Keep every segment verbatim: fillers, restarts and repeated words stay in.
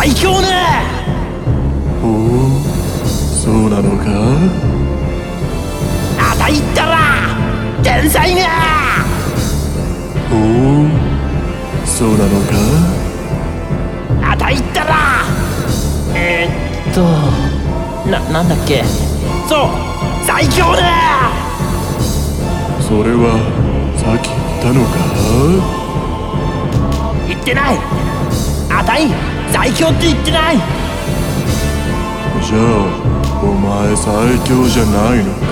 最強ね。 おお、そうなのか。 あたいったら天才ね。 おお、そうなのか。 あたいったらえー、っとな、なんだっけ。そう、最強ね。 それはさっき言ったのか。 言ってない。あたい最強って言ってない。 じゃあお前最強じゃないのか。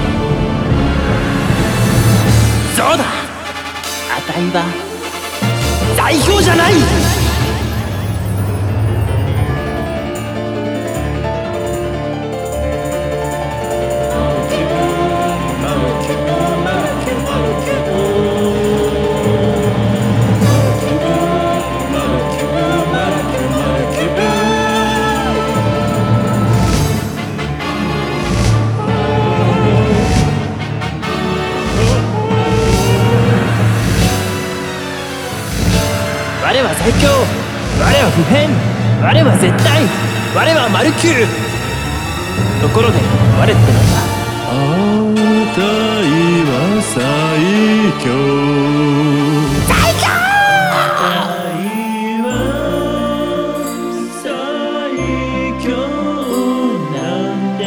そうだ、あたいは最強じゃない。我は最強、我は不変、我は絶対、我はマルキュー。ところで我ってなんだ。 あたいは最強。 最強。 あたいは最強なん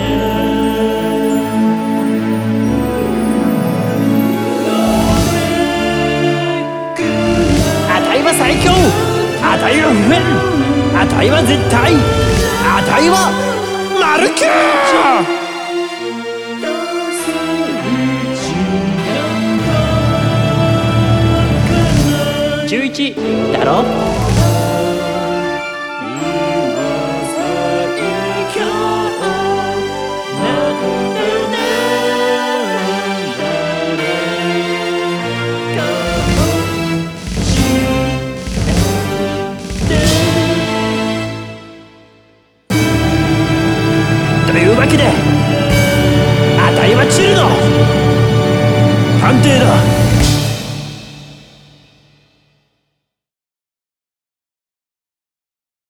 あたいは最強、あたいは不変、あたいは絶対、あたいはマルキュー。じゅういちだろ。